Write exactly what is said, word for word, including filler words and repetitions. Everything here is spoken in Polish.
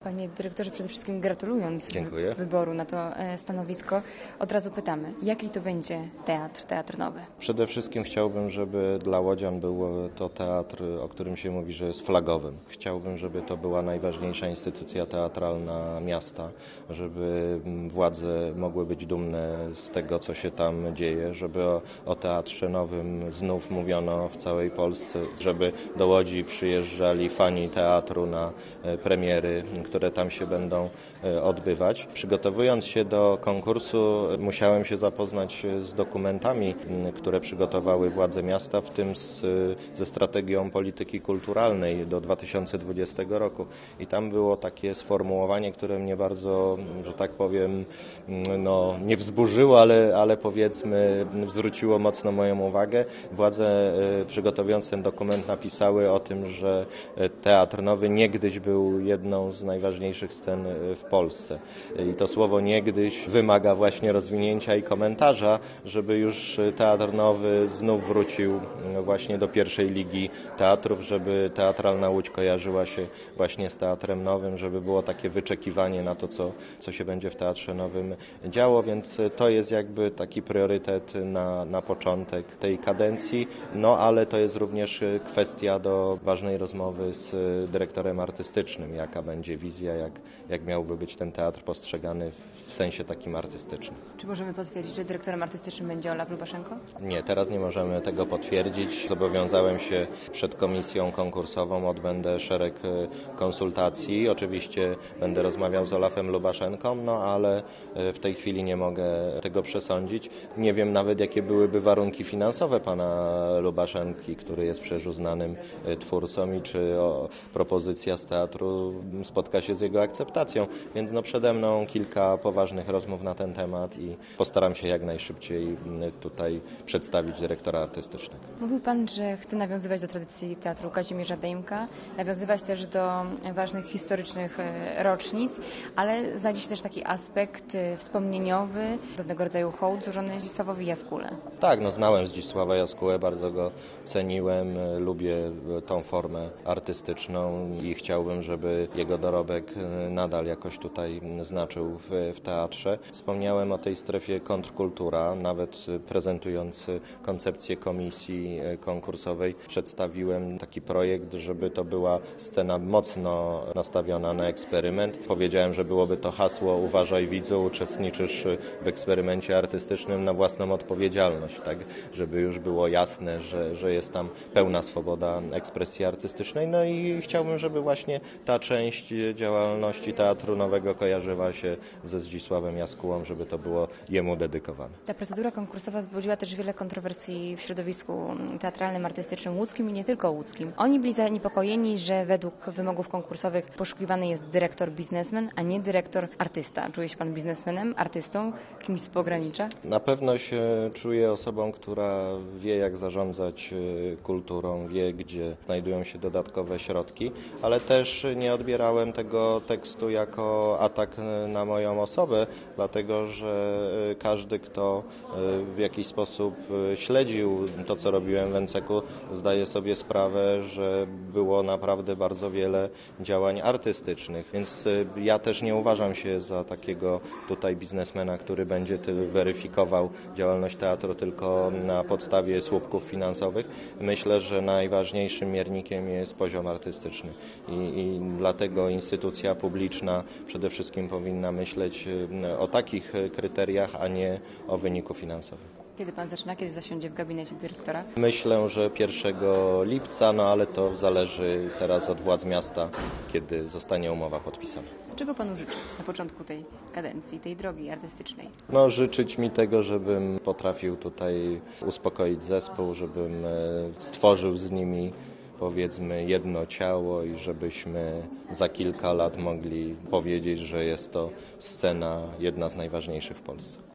Panie dyrektorze, przede wszystkim gratulując Dziękuję. wyboru na to stanowisko, od razu pytamy, jaki to będzie teatr, teatr nowy? Przede wszystkim chciałbym, żeby dla łodzian był to teatr, o którym się mówi, że jest flagowym. Chciałbym, żeby to była najważniejsza instytucja teatralna miasta, żeby władze mogły być dumne z tego, co się tam dzieje, żeby o, o teatrze nowym znów mówiono w całej Polsce, żeby do Łodzi przyjeżdżali fani teatru na premiery, które tam się będą odbywać. Przygotowując się do konkursu, musiałem się zapoznać z dokumentami, które przygotowały władze miasta, w tym z, ze strategią polityki kulturalnej do dwa tysiące dwudziestego roku. I tam było takie sformułowanie, które mnie bardzo, że tak powiem, no, nie wzburzyło, ale, ale powiedzmy zwróciło mocno moją uwagę. Władze przygotowując ten dokument napisały o tym, że Teatr Nowy niegdyś był jedną z najważniejszych scen w Polsce. I to słowo niegdyś wymaga właśnie rozwinięcia i komentarza, żeby już Teatr Nowy znów wrócił właśnie do pierwszej ligi teatrów, żeby Teatralna Łódź kojarzyła się właśnie z Teatrem Nowym, żeby było takie wyczekiwanie na to, co, co się będzie w Teatrze Nowym działo, więc to jest jakby taki priorytet na, na początek tej kadencji, no ale to jest również kwestia do ważnej rozmowy z dyrektorem artystycznym, jaka będzie wizja, jak, jak miałby być ten teatr postrzegany w sensie takim artystycznym. Czy możemy potwierdzić, że dyrektorem artystycznym będzie Olaf Lubaszenko? Nie, teraz nie możemy tego potwierdzić. Zobowiązałem się przed komisją konkursową, odbędę szereg konsultacji. Oczywiście będę rozmawiał z Olafem Lubaszenką, no ale w tej chwili nie mogę tego przesądzić. Nie wiem nawet, jakie byłyby warunki finansowe pana Lubaszenki, który jest przecież uznanym twórcą i czy o, propozycja z teatru spotka się z jego akceptacją. Więc no przede mną kilka poważnych rozmów na ten temat i postaram się jak najszybciej tutaj przedstawić dyrektora artystycznego. Mówił Pan, że chce nawiązywać do tradycji Teatru Kazimierza Dejmka, nawiązywać też do ważnych historycznych rocznic, ale znajdzie się też taki aspekt wspomnieniowy, pewnego rodzaju hołd złożony Zdzisławowi Jaskule. Tak, no znałem Zdzisława Jaskułę, bardzo go ceniłem, lubię tą formę artystyczną i chciałbym, żeby jego dorobek nadal jakoś tutaj znaczył w, w teatrze. Wspomniałem o tej strefie kontrkultura, nawet prezentując koncepcję komisji konkursowej przedstawiłem taki projekt, żeby to była scena mocno nastawiona na eksperyment. Powiedziałem, że byłoby to hasło uważaj widzu, uczestniczysz w eksperymencie artystycznym na własną odpowiedzialność, tak, żeby już było jasne, że, że jest tam pełna swoboda ekspresji artystycznej. No i chciałbym, żeby właśnie ta część działalności Teatru Nowego kojarzyła się ze Zdzisławem Jaskułą, żeby to było jemu dedykowane. Ta procedura konkursowa wzbudziła też wiele kontrowersji w środowisku teatralnym, artystycznym, łódzkim i nie tylko łódzkim. Oni byli zaniepokojeni, że według wymogów konkursowych poszukiwany jest dyrektor biznesmen, a nie dyrektor artysta. Czuje się Pan biznesmenem, artystą, kimś z pogranicza? Na pewno się czuję osobą, która wie, jak zarządzać kulturą, wie, gdzie znajdują się dodatkowe środki, ale też nie odbierałem tego tekstu jako atak na moją osobę, dlatego że każdy, kto w jakiś sposób śledził to, co robiłem w Enceku, zdaje sobie sprawę, że było naprawdę bardzo wiele działań artystycznych, więc ja też nie uważam się za takiego tutaj biznesmena, który będzie weryfikował działalność teatru tylko na podstawie słupków finansowych. Myślę, że najważniejszym miernikiem jest poziom artystyczny i, i dlatego instytucja publiczna przede wszystkim powinna myśleć o takich kryteriach, a nie o wyniku finansowym. Kiedy Pan zaczyna, kiedy zasiądzie w gabinecie dyrektora? Myślę, że pierwszego lipca, no ale to zależy teraz od władz miasta, kiedy zostanie umowa podpisana. Czego Panu życzyć na początku tej kadencji, tej drogi artystycznej? No, życzyć mi tego, żebym potrafił tutaj uspokoić zespół, żebym stworzył z nimi powiedzmy jedno ciało i żebyśmy za kilka lat mogli powiedzieć, że jest to scena jedna z najważniejszych w Polsce.